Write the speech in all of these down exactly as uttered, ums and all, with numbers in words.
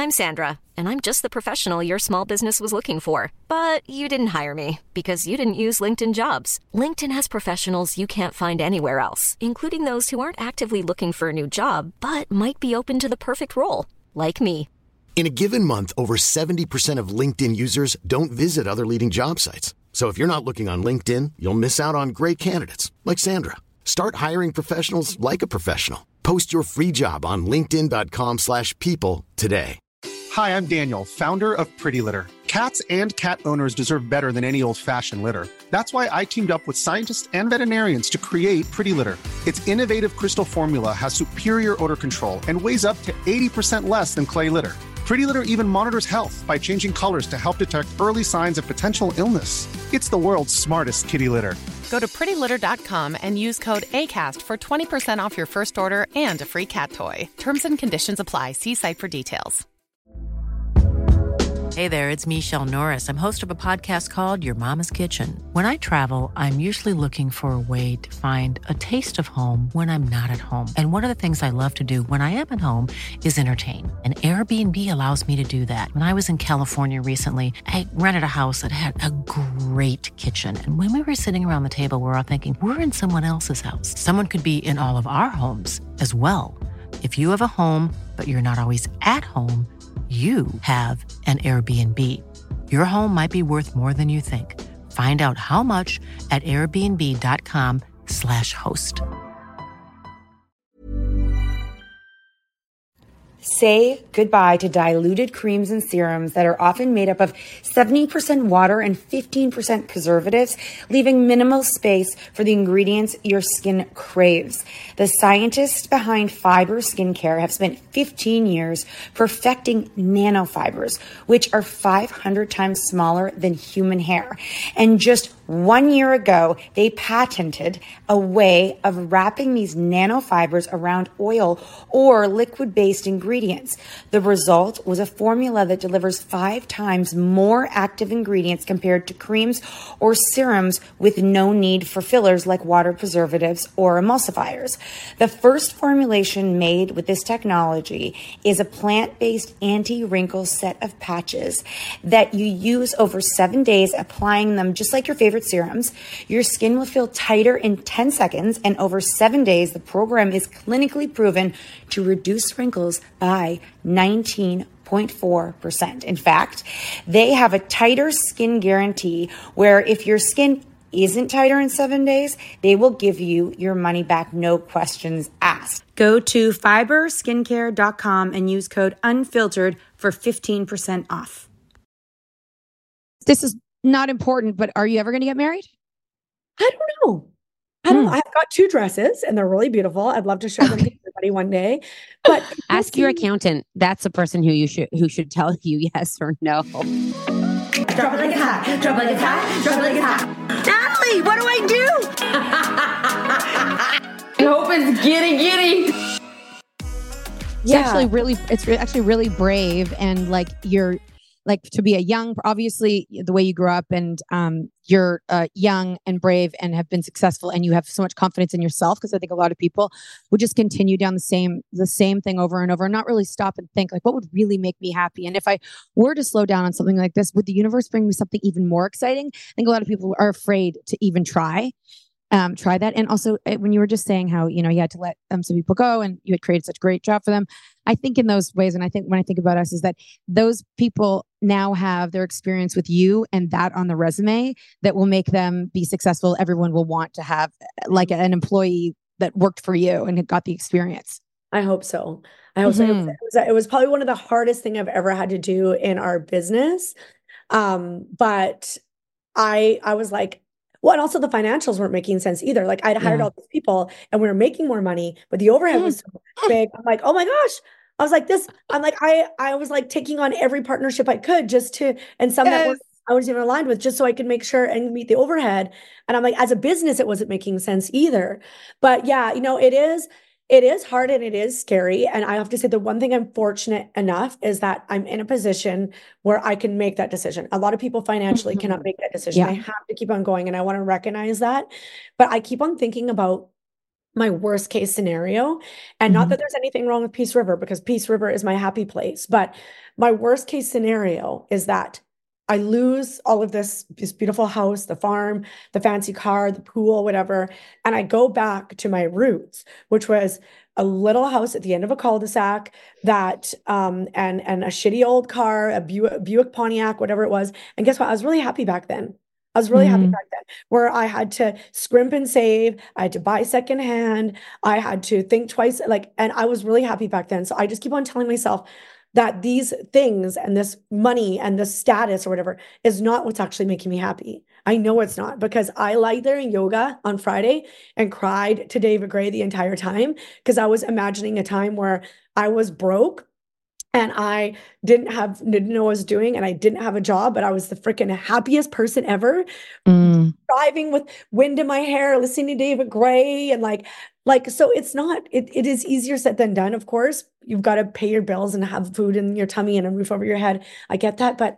I'm Sandra, and I'm just the professional your small business was looking for. But you didn't hire me because you didn't use LinkedIn Jobs. LinkedIn has professionals you can't find anywhere else, including those who aren't actively looking for a new job, but might be open to the perfect role, like me. In a given month, over seventy percent of LinkedIn users don't visit other leading job sites. So if you're not looking on LinkedIn, you'll miss out on great candidates like Sandra. Start hiring professionals like a professional. Post your free job on linkedin dot com slash people today. Hi, I'm Daniel, founder of Pretty Litter. Cats and cat owners deserve better than any old-fashioned litter. That's why I teamed up with scientists and veterinarians to create Pretty Litter. Its innovative crystal formula has superior odor control and weighs up to eighty percent less than clay litter. Pretty Litter even monitors health by changing colors to help detect early signs of potential illness. It's the world's smartest kitty litter. Go to pretty litter dot com and use code ACAST for twenty percent off your first order and a free cat toy. Terms and conditions apply. See site for details. Hey there, it's Michelle Norris. I'm host of a podcast called Your Mama's Kitchen. When I travel, I'm usually looking for a way to find a taste of home when I'm not at home. And one of the things I love to do when I am at home is entertain. And Airbnb allows me to do that. When I was in California recently, I rented a house that had a great kitchen. And when we were sitting around the table, we were all thinking, we're in someone else's house. Someone could be in all of our homes as well. If you have a home, but you're not always at home, you have an Airbnb. Your home might be worth more than you think. Find out how much at airbnb dot com slash host. Say goodbye to diluted creams and serums that are often made up of seventy percent water and fifteen percent preservatives, leaving minimal space for the ingredients your skin craves. The scientists behind Fiber Skincare have spent fifteen years perfecting nanofibers, which are five hundred times smaller than human hair. And just one year ago, they patented a way of wrapping these nanofibers around oil or liquid-based ingredients. The result was a formula that delivers five times more active ingredients compared to creams or serums with no need for fillers like water preservatives or emulsifiers. The first formulation made with this technology is a plant-based anti-wrinkle set of patches that you use over seven days, applying them just like your favorite serums. Your skin will feel tighter in ten seconds, and over seven days, the program is clinically proven to reduce wrinkles by nineteen point four percent. In fact, they have a tighter skin guarantee where if your skin isn't tighter in seven days, they will give you your money back, no questions asked. Go to fiber skincare dot com and use code UNFILTERED for fifteen percent off. This is not important, but are you ever going to get married? I don't know. I don't know. I've got two dresses and they're really beautiful. I'd love to show them to everybody one day. But ask your accountant. That's the person who you should who should tell you yes or no. Drop it like it's hot. Drop it like it's hot. Drop it like it's hot. Natalie, what do I do? I hope it's giddy giddy. It's yeah. actually really it's re- actually really brave, and like you're like to be a young, obviously the way you grew up, and um, you're uh, young and brave and have been successful, and you have so much confidence in yourself. Because I think a lot of people would just continue down the same the same thing over and over, and not really stop and think like, what would really make me happy? And if I were to slow down on something like this, would the universe bring me something even more exciting? I think a lot of people are afraid to even try. Um, try that. And also when you were just saying how, you know, you had to let um, some people go and you had created such a great job for them. I think in those ways, and I think when I think about us, is that those people now have their experience with you and that on the resume that will make them be successful. Everyone will want to have like an employee that worked for you and had got the experience. I hope so. I hope mm-hmm. so. It was, it was probably one of the hardest thing I've ever had to do in our business. Um, but I, I was like, well, and also the financials weren't making sense either. Like I'd hired yeah. all these people and we were making more money, but the overhead mm. was so big. I'm like, oh my gosh. I was like this, I'm like, I, I was like taking on every partnership I could just to, and some yes. that were, I wasn't even aligned with, just so I could make sure and meet the overhead. And I'm like, as a business, it wasn't making sense either. But yeah, you know, it is, it is hard and it is scary. And I have to say the one thing I'm fortunate enough is that I'm in a position where I can make that decision. A lot of people financially mm-hmm. cannot make that decision. Yeah. I have to keep on going and I want to recognize that. But I keep on thinking about my worst case scenario. And not that there's anything wrong with Peace River, because Peace River is my happy place. But my worst case scenario is that I lose all of this, this beautiful house, the farm, the fancy car, the pool, whatever. And I go back to my roots, which was a little house at the end of a cul-de-sac that, um, and, and a shitty old car, a Buick, Buick Pontiac, whatever it was. And guess what? I was really happy back then. I was really happy back then, where I had to scrimp and save. I had to buy secondhand. I had to think twice, like, and I was really happy back then. So I just keep on telling myself that these things and this money and this status or whatever is not what's actually making me happy. I know it's not, because I lied there in yoga on Friday and cried to David Gray the entire time, because I was imagining a time where I was broke and I didn't have, didn't know what I was doing, and I didn't have a job, but I was the freaking happiest person ever. Mm. Driving with wind in my hair, listening to David Gray, and like, like, so it's not, it, it is easier said than done. Of course, you've got to pay your bills and have food in your tummy and a roof over your head. I get that, but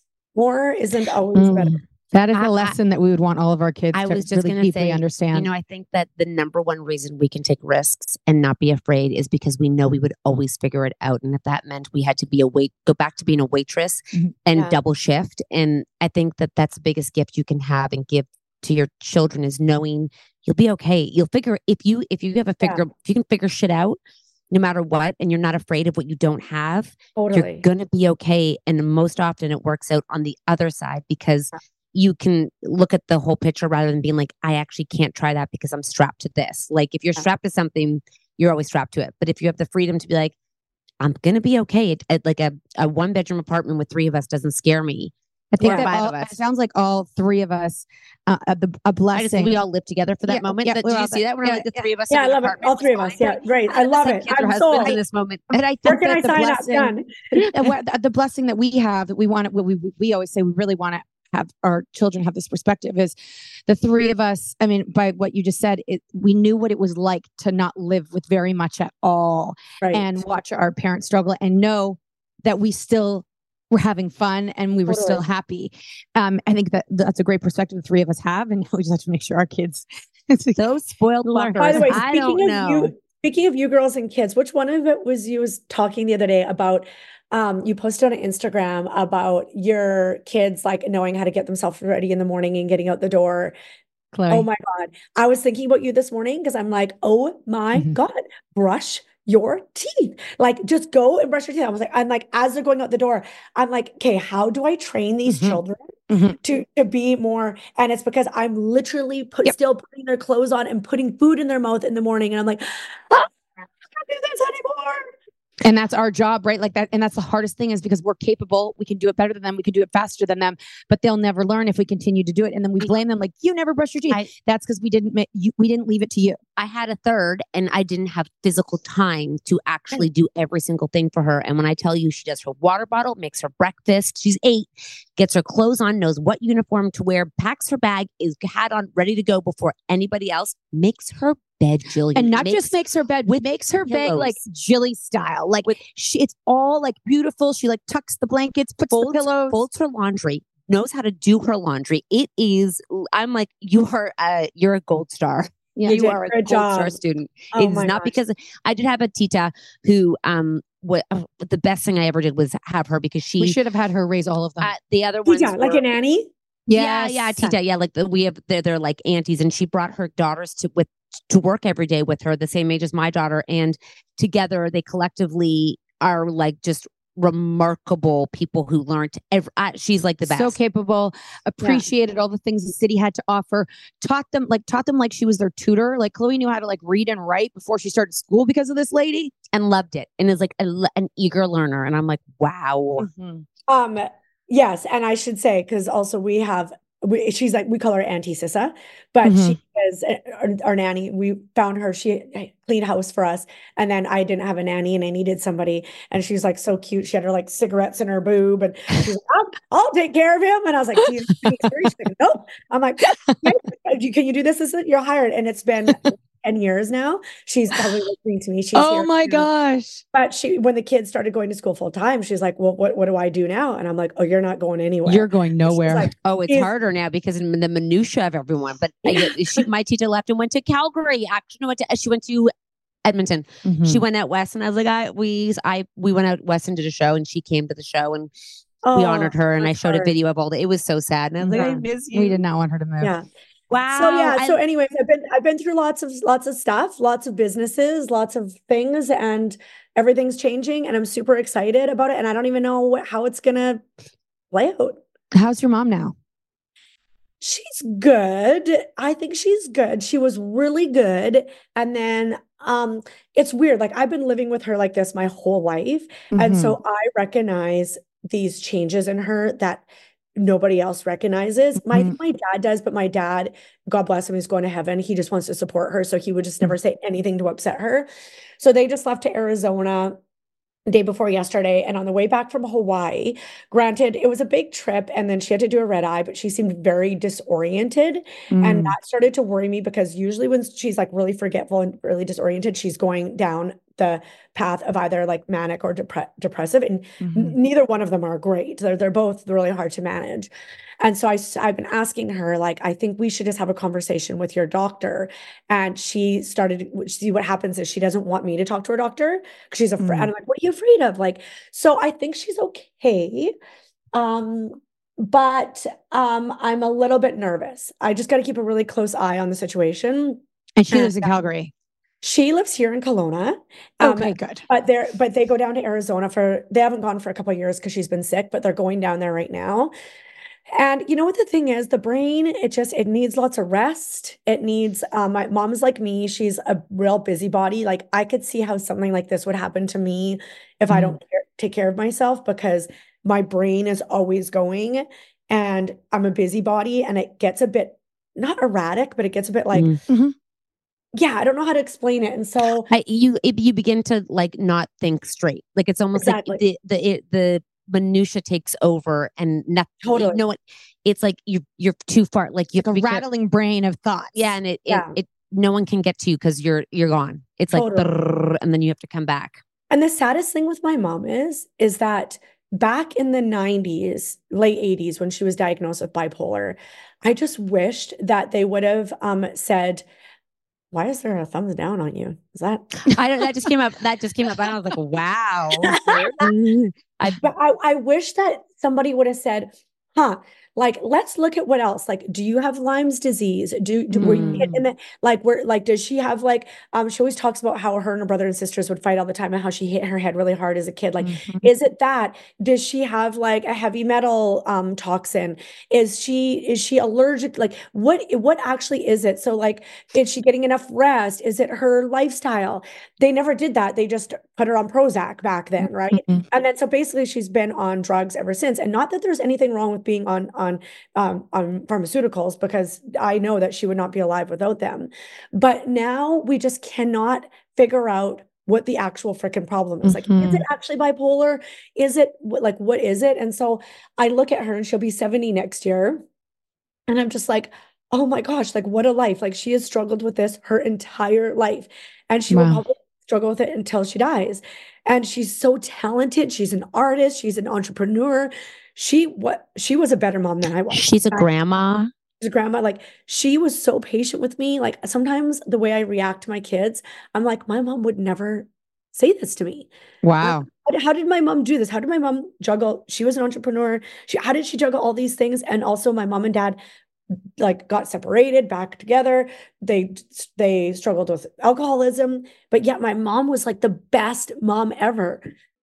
more isn't always mm. better. That is a lesson I, that we would want all of our kids I to was just really deeply say, understand. You know, I think that the number one reason we can take risks and not be afraid is because we know we would always figure it out. And if that meant we had to be a wait, go back to being a waitress mm-hmm. and yeah. double shift. And I think that that's the biggest gift you can have and give to your children, is knowing you'll be okay. You'll figure, if you, if you have a figure, yeah. if you can figure shit out, no matter what, and you're not afraid of what you don't have, totally. You're going to be okay. And most often it works out on the other side, because yeah. you can look at the whole picture rather than being like, I actually can't try that because I'm strapped to this. Like, if you're yeah. strapped to something, you're always strapped to it. But if you have the freedom to be like, I'm going to be okay. It, it, like a, a one bedroom apartment with three of us doesn't scare me. I think that all, it sounds like all three of us, uh, the, a blessing. We all live together for that yeah, moment. Yeah, that, did you see that? We're yeah, like the yeah. three of us. Yeah, I love it. All three of us. Yeah, right. I love it. I'm sold in this moment. And I think Where can that I the sign blessing, up? Done. the, the blessing that we have, that we want to, we, we, we always say we really want to have our children have this perspective, is the three of us. I mean, by what you just said, it, we knew what it was like to not live with very much at all, right. and watch our parents struggle and know that we still were having fun and we were totally. Still happy. Um, I think that that's a great perspective the three of us have, and we just have to make sure our kids, those spoiled fuckers. By the way, I speaking don't of know. you, speaking of you girls and kids, which one of it was you was talking the other day about? Um, you posted on Instagram about your kids like knowing how to get themselves ready in the morning and getting out the door. Chloe. Oh my God. I was thinking about you this morning because I'm like, oh my mm-hmm. God, brush your teeth. Like, just go and brush your teeth. I was like, I'm like, as they're going out the door, I'm like, okay, how do I train these mm-hmm. children mm-hmm. to, to be more? And it's because I'm literally put, yep. still putting their clothes on and putting food in their mouth in the morning. And I'm like, ah, I can't do this anymore. And that's our job, right? Like that. And that's the hardest thing, is because we're capable. We can do it better than them. We can do it faster than them, but they'll never learn if we continue to do it. And then we blame them like, you never brush your teeth. I, that's because we didn't, you, we didn't leave it to you. I had a third and I didn't have physical time to actually do every single thing for her. And when I tell you, she does her water bottle, makes her breakfast, she's eight, gets her clothes on, knows what uniform to wear, packs her bag, is hat on, ready to go before anybody else, makes her bed, Jillian. And not makes, just makes her bed, with makes her pillows. Bed like Jilly style. Like with, she, it's all like beautiful. She like tucks the blankets, puts folds, the pillows, folds her laundry, knows how to do her laundry. It is, I'm like, you are a, you're a gold star. Yeah, you are a gold job. Star student. Oh it's not gosh. Because I did have a tita who, um, what uh, the best thing I ever did was have her, because she, we should have had her raise all of them. Uh, the other ones, tita, were, like a nanny. Yes. Yeah, yeah, tita, yeah. Like the, we have, they're, they're like aunties, and she brought her daughters to with to work every day with her, the same age as my daughter, and together they collectively are like just remarkable people who learned. Every, uh, she's like the best, so capable, appreciated yeah. all the things the city had to offer, taught them like taught them like she was their tutor. Like Chloe knew how to like read and write before she started school because of this lady, and loved it, and is like a, an eager learner. And I'm like, wow. Mm-hmm. Um, yes, and I should say, because also we have. We, she's like, we call her Auntie Sissa, but mm-hmm. she is our, our nanny. We found her, she cleaned house for us. And then I didn't have a nanny and I needed somebody. And she's like, so cute. She had her like cigarettes in her boob, and she's like, I'll, I'll take care of him. And I was like, do you, she's like, nope. I'm like, can you do this? This is, you're hired. And it's been, ten years now. She's probably listening to me. She's oh here my too. gosh. But she, when the kids started going to school full time, she's like, well, what, what do I do now? And I'm like, oh, you're not going anywhere. You're going nowhere. Like, oh, it's harder now because in the minutia of everyone. But I, she, my teacher left and went to Calgary. Actually, no, went to, she went to Edmonton. Mm-hmm. She went out west, and I was like, I we I we went out west and did a show, and she came to the show, and oh, we honored her, and I showed hard. a video of all the. It was so sad, and I was yeah. like, I miss you. We did not want her to move. Yeah. Wow. So yeah. I, So anyways, I've been I've been through lots of lots of stuff, lots of businesses, lots of things, and everything's changing, and I'm super excited about it. And I don't even know what, how it's gonna play out. How's your mom now? She's good. I think she's good. She was really good, and then um, it's weird. Like I've been living with her like this my whole life, mm-hmm. and so I recognize these changes in her that nobody else recognizes. My Mm-hmm. my dad does, but my dad, God bless him, he's going to heaven. He just wants to support her. So he would just never say anything to upset her. So they just left to Arizona the day before yesterday. And on the way back from Hawaii, granted, it was a big trip and then she had to do a red eye, but she seemed very disoriented. Mm. And that started to worry me because usually when she's like really forgetful and really disoriented, she's going down the path of either like manic or depre- depressive. And Mm-hmm. n- neither one of them are great. They're, they're both really hard to manage. And so I, I've been asking her, like, I think we should just have a conversation with your doctor. And she started, see what happens is she doesn't want me to talk to her doctor because she's afraid. Mm. And I'm like, what are you afraid of? Like, so I think she's okay. Um, but um, I'm a little bit nervous. I just got to keep a really close eye on the situation. And she and, lives in Calgary. She lives here in Kelowna. Um, Okay, good. But they're but they go down to Arizona for they haven't gone for a couple of years because she's been sick, but they're going down there right now. And you know what the thing is, the brain, it just it needs lots of rest. It needs um my mom's like me, she's a real busybody. Like I could see how something like this would happen to me if mm. I don't care, take care of myself because my brain is always going and I'm a busybody and it gets a bit not erratic, but it gets a bit like mm-hmm. yeah, I don't know how to explain it. And so I, you it, you begin to like not think straight. Like it's almost exactly. like the the it, the minutia takes over and nothing. Totally. You know what? It's like you you're too far. Like you like a rattling brain of thoughts. Yeah, and it, yeah. it it no one can get to you because you're you're gone. It's like totally. brrr, and then you have to come back. And the saddest thing with my mom is is that back in the nineties, late eighties, when she was diagnosed with bipolar, I just wished that they would have um, said, why is there a thumbs down on you? Is that I don't that just came up. That just came up. And I was like, wow. I, but I, I wish that somebody would have said, huh, like, let's look at what else. Like, do you have Lyme's disease? Do, do mm. were you hit in the, like, where, like, does she have like, um, she always talks about how her and her brother and sisters would fight all the time and how she hit her head really hard as a kid. Like, mm-hmm. is it that? Does she have like a heavy metal, um, toxin? Is she, is she allergic? Like, what, what actually is it? So like, is she getting enough rest? Is it her lifestyle? They never did that. They just put her on Prozac back then. Right. Mm-hmm. And then, so basically she's been on drugs ever since. And not that there's anything wrong with being on, on On, um, on pharmaceuticals because I know that she would not be alive without them. But now we just cannot figure out what the actual freaking problem is. Mm-hmm. Like, is it actually bipolar? Is it like, what is it? And so I look at her and she'll be seventy next year. And I'm just like, oh my gosh, like what a life. Like she has struggled with this her entire life. And she wow. will probably struggle with it until she dies. And she's so talented. She's an artist. She's an entrepreneur. She what she was a better mom than I was. She's a grandma. She's a grandma. Like she was so patient with me. Like sometimes the way I react to my kids, I'm like, my mom would never say this to me. Wow. Like, how did my mom do this? How did my mom juggle? She was an entrepreneur. She how did she juggle all these things? And also my mom and dad like got separated, back together. They they struggled with alcoholism, but yet my mom was like the best mom ever.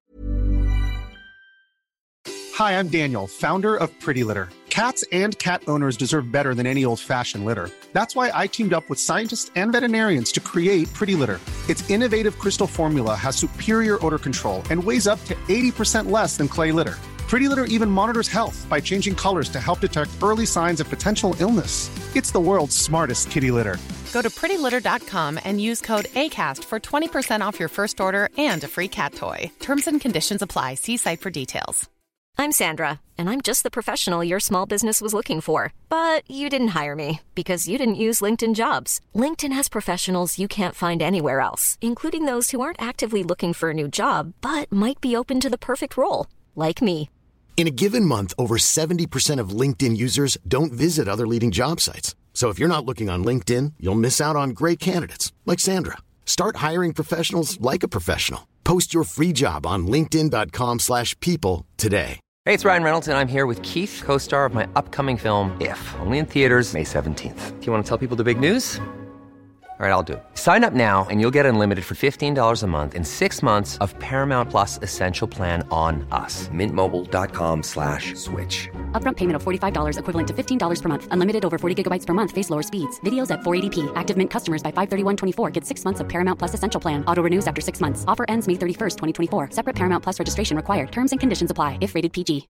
Hi, I'm Daniel, founder of Pretty Litter. Cats and cat owners deserve better than any old-fashioned litter. That's why I teamed up with scientists and veterinarians to create Pretty Litter. Its innovative crystal formula has superior odor control and weighs up to eighty percent less than clay litter. Pretty Litter even monitors health by changing colors to help detect early signs of potential illness. It's the world's smartest kitty litter. Go to pretty litter dot com and use code ACAST for twenty percent off your first order and a free cat toy. Terms and conditions apply. See site for details. I'm Sandra, and I'm just the professional your small business was looking for. But you didn't hire me because you didn't use LinkedIn Jobs. LinkedIn has professionals you can't find anywhere else, including those who aren't actively looking for a new job, but might be open to the perfect role, like me. In a given month, over seventy percent of LinkedIn users don't visit other leading job sites. So if you're not looking on LinkedIn, you'll miss out on great candidates like Sandra. Start hiring professionals like a professional. Post your free job on linkedin dot com slash people today. Hey, it's Ryan Reynolds, and I'm here with Keith, co-star of my upcoming film, If, only in theaters May seventeenth. Do you want to tell people the big news? All right, I'll do it. Sign up now and you'll get unlimited for fifteen dollars a month and six months of Paramount Plus Essential Plan on us. Mint Mobile dot com slash switch. Upfront payment of forty-five dollars equivalent to fifteen dollars per month. Unlimited over forty gigabytes per month. Face lower speeds. Videos at four eighty p. Active Mint customers by five thirty-one twenty-four get six months of Paramount Plus Essential Plan. Auto renews after six months. Offer ends May thirty-first, twenty twenty-four. Separate Paramount Plus registration required. Terms and conditions apply if rated P G.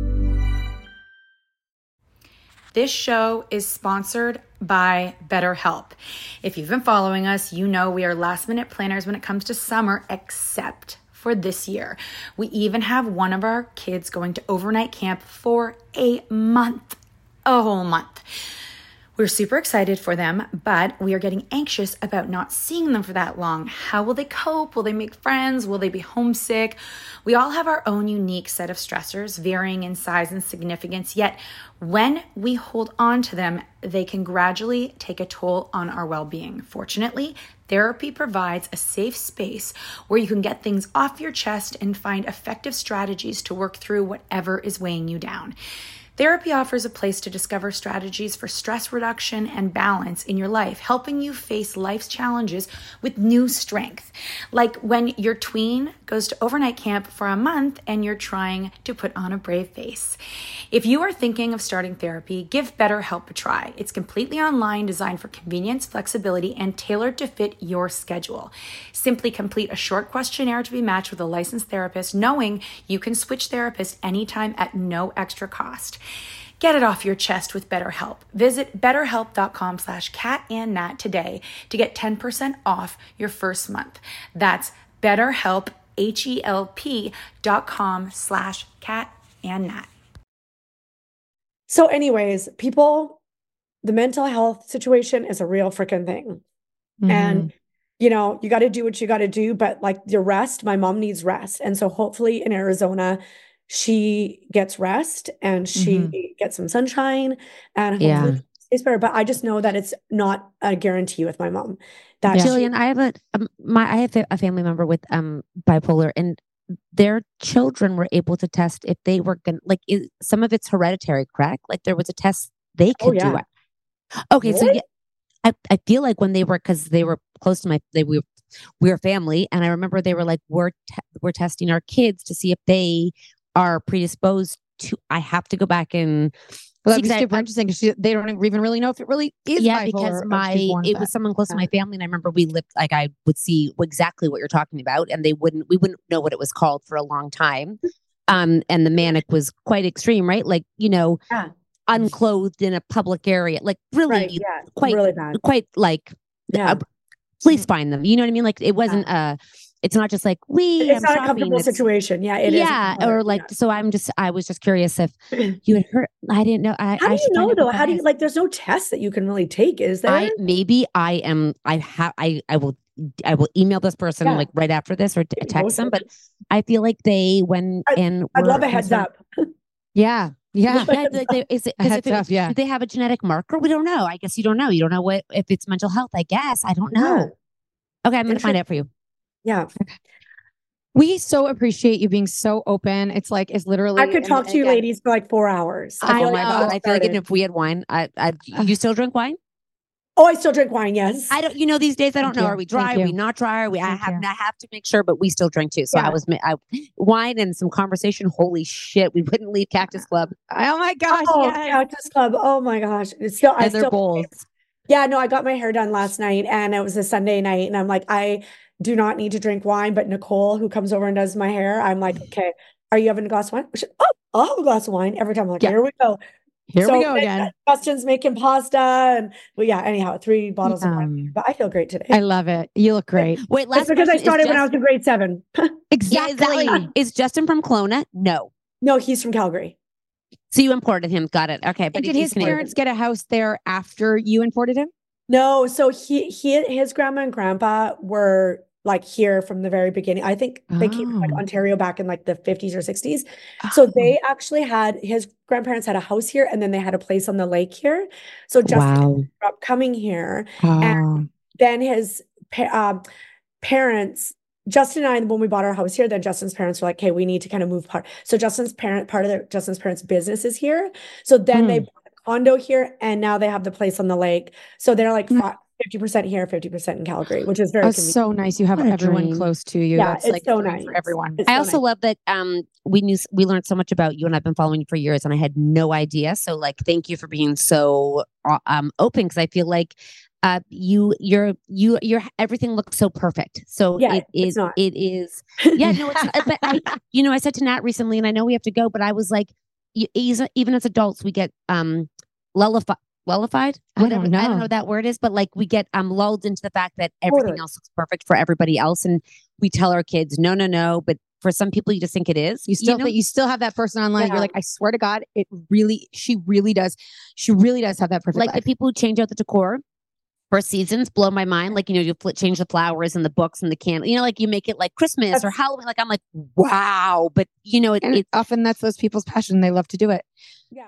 This show is sponsored by BetterHelp. If you've been following us, you know we are last minute planners when it comes to summer, except for this year. We even have one of our kids going to overnight camp for a month, a whole month. We're super excited for them, but we are getting anxious about not seeing them for that long. How will they cope? Will they make friends? Will they be homesick? We all have our own unique set of stressors, varying in size and significance, yet when we hold on to them, they can gradually take a toll on our well-being. Fortunately, therapy provides a safe space where you can get things off your chest and find effective strategies to work through whatever is weighing you down. Therapy offers a place to discover strategies for stress reduction and balance in your life, helping you face life's challenges with new strength. Like when your tween goes to overnight camp for a month and you're trying to put on a brave face. If you are thinking of starting therapy, give BetterHelp a try. It's completely online, designed for convenience, flexibility, and tailored to fit your schedule. Simply complete a short questionnaire to be matched with a licensed therapist, knowing you can switch therapists anytime at no extra cost. Get it off your chest with BetterHelp. Visit betterhelp.com slash cat and nat today to get ten percent off your first month. That's betterhelp, H-E-L-P dot com slash cat and nat. So anyways, people, the mental health situation is a real freaking thing. Mm-hmm. And, you know, you got to do what you got to do, but like your rest, my mom needs rest. And so hopefully in Arizona, she gets rest and she mm-hmm. gets some sunshine and hopefully Yeah. she stays better. But I just know that it's not a guarantee with my mom. That she- Jillian, I have a um, my I have a family member with um bipolar, and their children were able to test if they were going like is, some of it's hereditary, correct? Like there was a test they Oh, could yeah. do it. Okay, so What? yeah, I, I feel like when they were because they were close to my they we were, we were family, and I remember they were like we're te- we're testing our kids to see if they are predisposed to. I have to go back and Well, see, that'd be 'cause I- super I- interesting because they don't even really know if it really is yeah, bipolar because or if my she's born with it was that. someone close to my family, and I remember we lived like I would see exactly what you're talking about, and they wouldn't we wouldn't know what it was called for a long time. Um, and the manic was quite extreme, right? Like you know, Yeah. unclothed in a public area, like really Right. Yeah. quite really bad. quite like Yeah. uh, please find them. You know what I mean? Like it wasn't uh it's not just like we It's I'm not a shopping, comfortable it's- situation. Yeah. It is. yeah, or like so I'm just I was just curious if you had heard I didn't know I, How I do you should find know out though? what How that do you is. like? There's no test that you can really take, is there? I maybe I am I have I I will I will email this person Yeah. like right after this or t- Maybe text post them, it. but I feel like they when I'd- and I'd were love a heads concerned- up. Yeah. Yeah. Yeah, like they, is it, A 'cause heads if it, up, yeah. do they have a genetic marker? We don't know. I guess you don't know. You don't know what if it's mental health. I guess I don't know. Yeah. Okay, I'm gonna find out for you. Yeah. We so appreciate you being so open. It's like, it's literally. I could and talk to you again, ladies for like four hours. I feel oh like my that's god! what I feel like started. if we had wine, I, I you still drink wine? Oh, I still drink wine. Yes. I don't. You know, these days I don't Thank know. you. Are we dry? Thank Are we you. not dry? Are we? I Thank have. you. I have to make sure, but we still drink too. So Yeah. I was. ma- I, wine and some conversation. Holy shit! We wouldn't leave Cactus Club Oh my gosh. Oh, yes. Cactus Club. Oh my gosh. It's still, I and their still, bowls. yeah, no, I got my hair done last night and it was a Sunday night. And I'm like, I do not need to drink wine. But Nicole, who comes over and does my hair, I'm like, okay, are you having a glass of wine? She- Oh, I'll have a glass of wine every time. I'm like, Yeah. here we go. Here So we go then again. Justin's making pasta. And well, yeah, anyhow, three bottles of wine. Yum. But I feel great today. I love it. You look great. Wait, It's last because I question. Is started when I Justin- was in grade seven. Yeah, exactly. Is Justin from Kelowna? No. No, he's from Calgary. So you imported him. Got it. Okay. But and did his parents get a house there after you imported him? No. So he, he, his grandma and grandpa were like here from the very beginning. I think they oh. came from like Ontario back in like the fifties or sixties. Oh. So they actually had, his grandparents had a house here and then they had a place on the lake here. So Justin wow. grew up coming here. Oh. And then his uh, parents, Justin and I, when we bought our house here, then Justin's parents were like, okay, we need to kind of move part. So Justin's parent, part of their, Justin's parents' business is here. So then mm. they bought a condo here and now they have the place on the lake. So they're like mm. fifty percent here, fifty percent in Calgary, which is very That's so nice. You have everyone dream. close to you. Yeah, That's it's like so nice for everyone. It's I so also nice. love that um we knew we learned so much about you, and I've been following you for years, and I had no idea. So like, thank you for being so um open, because I feel like uh you you're you you're everything looks so perfect. So yeah, it it, it is yeah no it's but I, you know I said to Nat recently, and I know we have to go, but I was like, even as adults we get um lullified. Wellified? I don't know. I don't know what that word is, but like we get um lulled into the fact that everything totally. else looks perfect for everybody else, and we tell our kids no, no, no. But for some people, you just think it is. You still, you know? you still have that person online. Yeah. You're like, I swear to God, it really, she really does. She really does have that perfect. Like life. the people who change out the decor for seasons blow my mind. Like, you know, you flip, change the flowers and the books and the candle. You know, like you make it like Christmas that's, or Halloween. Like I'm like, wow. But you know, it, it often that's those people's passion. They love to do it. Yeah.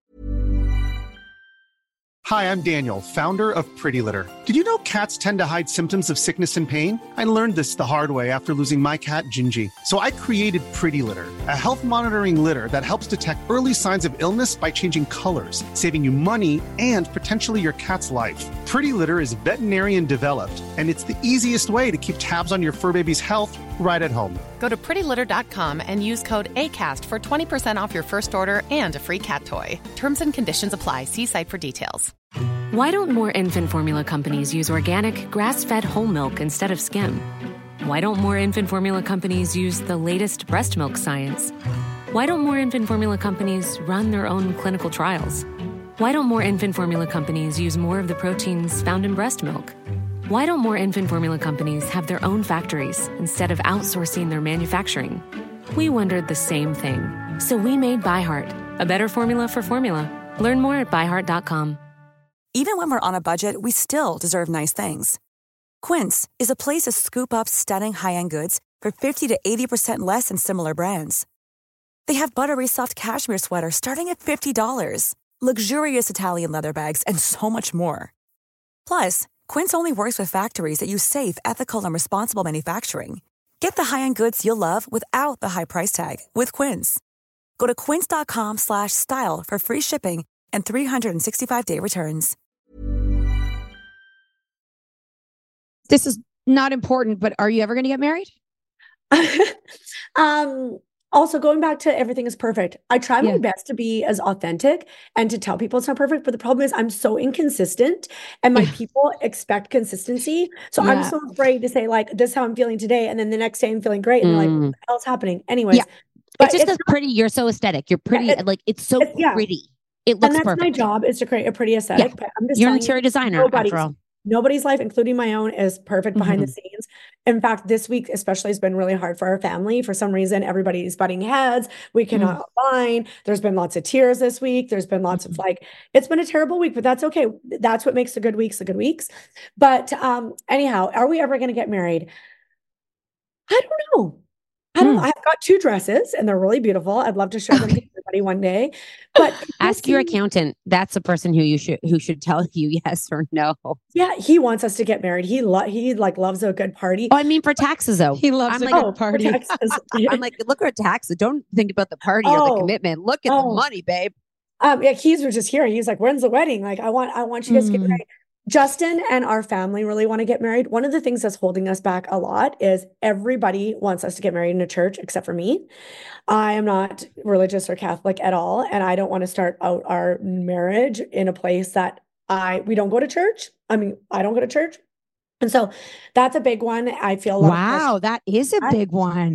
Hi, I'm Daniel, founder of Pretty Litter. Did you know cats tend to hide symptoms of sickness and pain? I learned this the hard way after losing my cat, Gingy. So I created Pretty Litter, a health monitoring litter that helps detect early signs of illness by changing colors, saving you money and potentially your cat's life. Pretty Litter is veterinarian developed, and it's the easiest way to keep tabs on your fur baby's health right at home. Go to pretty litter dot com and use code ACAST for twenty percent off your first order and a free cat toy. Terms and conditions apply. See site for details. Why don't more infant formula companies use organic, grass-fed whole milk instead of skim? Why don't more infant formula companies use the latest breast milk science? Why don't more infant formula companies run their own clinical trials? Why don't more infant formula companies use more of the proteins found in breast milk? Why don't more infant formula companies have their own factories instead of outsourcing their manufacturing? We wondered the same thing. So we made ByHeart, a better formula for formula. Learn more at by heart dot com. Even when we're on a budget, we still deserve nice things. Quince is a place to scoop up stunning high-end goods for fifty to eighty percent less than similar brands. They have buttery soft cashmere sweaters starting at fifty dollars, luxurious Italian leather bags, and so much more. Plus, Quince only works with factories that use safe, ethical, and responsible manufacturing. Get the high-end goods you'll love without the high price tag with Quince. Go to quince dot com slash style for free shipping and three hundred sixty-five day returns. This is not important, but are you ever going to get married? um, also, going back to everything is perfect. I try my Yeah. best to be as authentic and to tell people it's not perfect. But the problem is I'm so inconsistent and my people expect consistency. So I'm Yeah. so afraid to say like, this is how I'm feeling today. And then the next day I'm feeling great. And they're like, what the hell's happening? Anyways. Yeah. But It's just it's because pretty. You're so aesthetic. You're pretty. Yeah, it- like it's so it's- yeah. pretty. It and looks that's perfect. my job is to create a pretty aesthetic. Yeah. But I'm just You're an telling you, interior designer, nobody's- after all. Nobody's life, including my own, is perfect behind Mhm. the scenes. In fact, this week especially has been really hard for our family. For some reason, everybody's butting heads. We cannot align. There's been lots of tears this week. There's been lots of like, it's been a terrible week, but that's okay. That's what makes the good weeks the good weeks. But um, anyhow, are we ever going to get married? I don't know. I don't know. I've got two dresses and they're really beautiful. I'd love to show them to everybody one day. But Ask your accountant. That's the person who you should who should tell you yes or no. Oh, yeah, he wants us to get married. He lo- he like loves a good party. I mean, for taxes though, He loves I'm a like, good Oh, for party. taxes. I'm like, look at taxes. Don't think about the party or the Oh. commitment. Look at Oh. the money, babe. Um, yeah, Keys was just here. He's like, when's the wedding? Like, I want, I want you guys to get Mm. married. Justin and our family really want to get married. One of the things that's holding us back a lot is everybody wants us to get married in a church except for me. I am not religious or Catholic at all, and I don't want to start out our marriage in a place that I we don't go to church. I mean, I don't go to church, and so that's a big one. I feel a lot of pressure. Wow, that is a I- big one.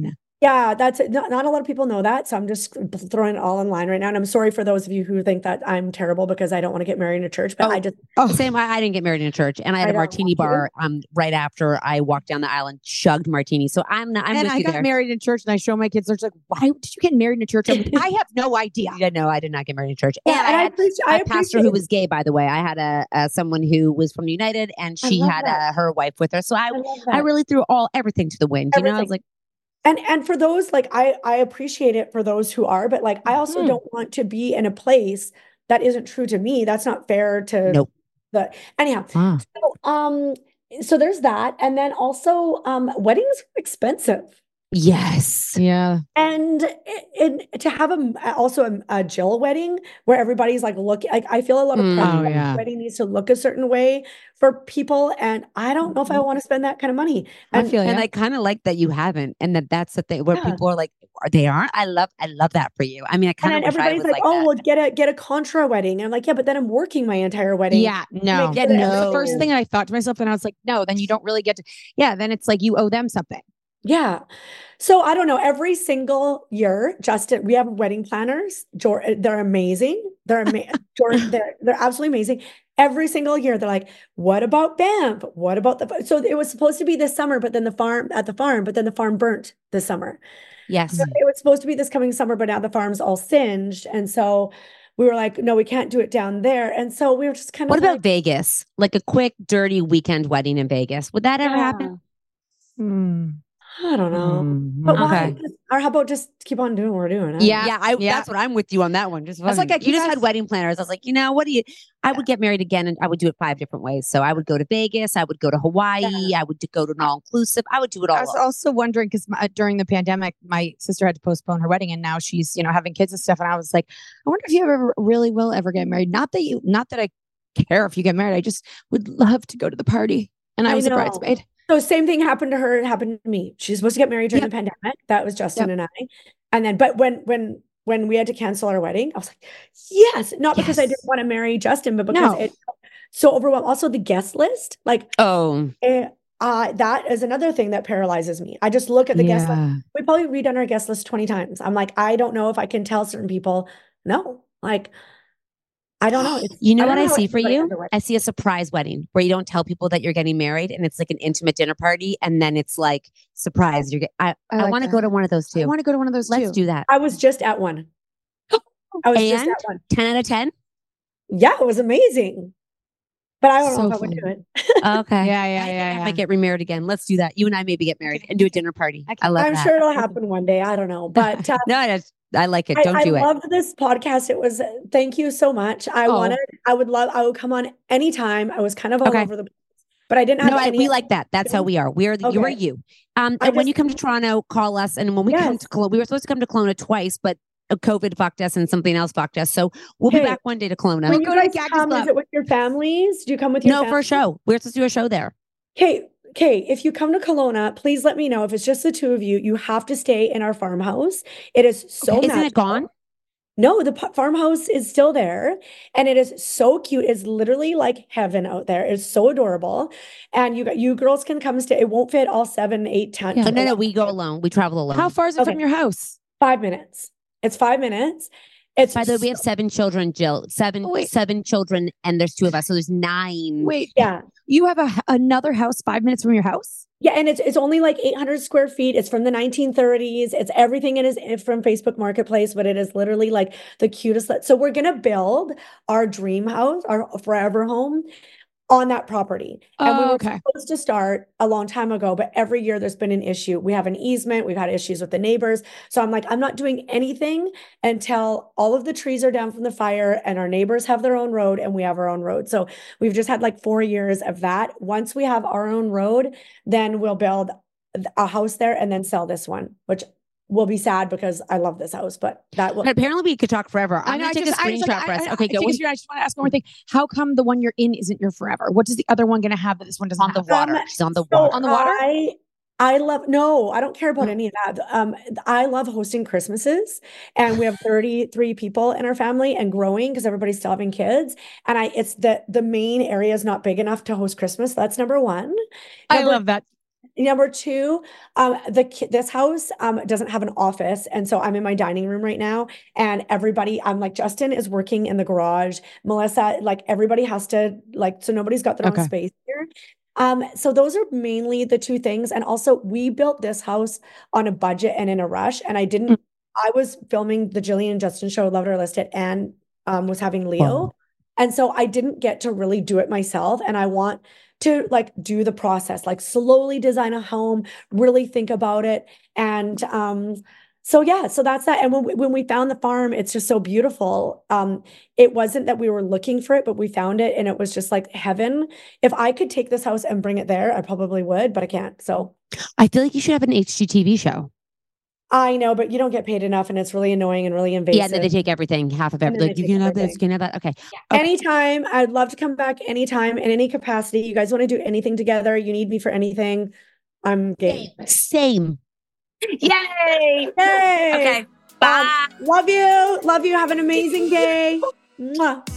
Yeah, that's not, not a lot of people know that. So I'm just throwing it all online right now. And I'm sorry for those of you who think that I'm terrible because I don't want to get married in a church, but oh, I just oh. Same. I, I didn't get married in a church, and I had I a martini bar um right after I walked down the aisle and chugged martini. So I'm not. I'm and with I you got there. married in church, and I show my kids. They're just like, "Why did you get married in a church?" I'm like, I have no idea. Yeah, no, I did not get married in church. Yeah, and, and I I had appreciate- a I pastor appreciate who it. was gay, by the way. I had a, a someone who was from United, and she love had that. uh, her wife with her. So I, I love I that. really threw all everything to the wind. You know, I was Everything. like, And and for those, like, I I appreciate it for those who are, but like I also Mhm. don't want to be in a place that isn't true to me. That's not fair to nope. the anyhow. Ah. So um so there's that. And then also um weddings are expensive. Yes. Yeah. And and to have a also a, a Jill wedding where everybody's like look like I feel a lot of Mm. pressure. Oh, that yeah. the wedding needs to look a certain way for people, and I don't know if I want to spend that kind of money. I And feel And yeah. I kind of like that you haven't, and that that's the thing where Yeah. people are like, "Are they aren't?" I love, I love that for you. I mean, I and kind of then wish I everybody's was like, like "Oh, that. well, get a get a contra wedding." And I'm like, "Yeah, but then I'm working my entire wedding." Yeah, no. Make Yeah, sure that no. That's the first everything thing is- I thought to myself, and I was like, no, then you don't really get to. Yeah, then it's like you owe them something. Yeah. So I don't know. Every single year, Justin, we have wedding planners. Jor- They're amazing. They're ama- Jor- they're they're absolutely amazing. Every single year, they're like, "What about Banff? What about the?" So it was supposed to be this summer, but then the farm at the farm, but then the farm burnt this summer. Yes. So it was supposed to be this coming summer, but now the farm's all singed, and so we were like, "No, we can't do it down there." And so we were just kind What of about like, Vegas? Like a quick, dirty weekend wedding in Vegas? Would that ever Yeah. happen? Hmm. I don't know. Mm, But why? okay. Or how about just keep on doing what we're doing? I don't Yeah. know. Yeah, I, Yeah. that's what I'm with you on that one. Just I was like, fucking- I- you you just guys- had wedding planners. I was like, you know, what do you? I would get married again, and I would do it five different ways. So I would go to Vegas, I would go to Hawaii, I would d- go to an all inclusive. I would do it all. I was over. also wondering because during the pandemic, my sister had to postpone her wedding, and now she's you know having kids and stuff. And I was like, I wonder if you ever really will ever get married. Not that you, not that I care if you get married. I just would love to go to the party, and I, I was a know. bridesmaid. So same thing happened to her, it happened to me. She's supposed to get married during Yep. the pandemic. That was Justin Yep. and I. And then, but when when when we had to cancel our wedding, I was like, yes, not because I Yes. didn't want to marry Justin, but because No. it so overwhelmed. Also, the guest list, like Oh, eh, uh, that is another thing that paralyzes me. I just look at the guest list. Yeah. We probably redone our guest list twenty times. I'm like, I don't know if I can tell certain people no. Like, I don't know. It's- you know don't what I how see for anybody you? has a wedding. I see a surprise wedding where you don't tell people that you're getting married, and it's like an intimate dinner party, and then it's like surprise. You're get. I I I, like want to that. go to one of those I too. want to go to one of those Let's too. do that. I was just at one. I was just And at one. ten out of ten. Yeah, it was amazing. But I don't know So if I would do fun. it. Okay. Yeah, yeah, I think yeah, I yeah. might get remarried again. Let's do that. You and I maybe get married and do a dinner party. I, love I'm that. sure it'll happen one day. I don't know. But uh, No, I, just, I like it. I, Don't I do it. loved this podcast. It was, thank you so much. I Oh. wanted, I would love, I would come on anytime. I was kind of all Okay. over the place, but I didn't have No, I, any. we like that. That's how we are. We're the, you are Okay. you. Um, I and when just- you come to Toronto, call us. And when we come Yes. to Kelowna, we were supposed to come to Kelowna twice, but uh, COVID fucked us and something else fucked us. So we'll be Okay. back one day to Kelowna. When We'll you go to the guys Cactus come, is Club. it with your families? Do you come with your No, for family? a show. We're supposed to do a show there. Okay. Okay. If you come to Kelowna, please let me know. If it's just the two of you, you have to stay in our farmhouse. It is so Okay. Isn't it magical. gone? No, the p- farmhouse is still there, and it is so cute. It's literally like heaven out there. It's so adorable, and you got you girls can come stay. It won't fit all seven, eight, ten. Oh, no, no. We go alone. We travel alone. How far is it Okay. from your house? Five minutes. It's five minutes. It's By the way, we have seven children, Jill. Seven, Wait. seven children, and there's two of us, so there's nine. Wait, yeah, you have a another house five minutes from your house? yeah, and it's it's only like eight hundred square feet. It's from the nineteen thirties. It's everything. It is from Facebook Marketplace, but it is literally like the cutest. li- So we're gonna build our dream house, our forever home, on that property. And we Oh, were okay. supposed to start a long time ago, but every year there's been an issue. We have an easement, we've had issues with the neighbors. So I'm like, I'm not doing anything until all of the trees are down from the fire and our neighbors have their own road and we have our own road. So we've just had like four years of that. Once we have our own road, then we'll build a house there and then sell this one, which will be sad because I love this house, but that will. But apparently, we could talk forever. I'm I know. going I to take just, a I just, screenshot like, for us. I, I, Okay, I, go. think What- it's your- I just want to ask one more thing. How come the one you're in isn't your forever? What does the other one going to have that this one doesn't on the have? water. Um, She's on the So water. On the water? I I love no, I don't care about Oh. any of that. Um, I love hosting Christmases, and we have thirty-three people in our family and growing because everybody's still having kids. And I, it's the the main area is not big enough to host Christmas. That's number one. I Number love that. number two, um, the ki- this house um doesn't have an office, and so I'm in my dining room right now, and everybody, I'm like, Justin is working in the garage, Melissa, like everybody has to like, so nobody's got their Okay. own space here. Um, so those are mainly the two things, and also we built this house on a budget and in a rush, and I didn't. I was filming the Jillian and Justin show, loved or listed, and um was having Leo, Wow. and so I didn't get to really do it myself, and I want to like do the process, like slowly design a home, really think about it. And um, so yeah, so that's that. And when we, when we found the farm, it's just so beautiful. Um, it wasn't that we were looking for it, but we found it and it was just like heaven. If I could take this house and bring it there, I probably would, but I can't. So I feel like you should have an H G T V show. I know, but you don't get paid enough and it's really annoying and really invasive. Yeah, no, they take everything, half of And it. then Like they you take can have this, everything. you can have that. Okay. Yeah. Anytime. I'd love to come back anytime in any capacity. You guys want to do anything together? You need me for anything? I'm game. Same. Yay! Yay! Okay. Bye. Um, love you. Love you. Have an amazing day. Mwah.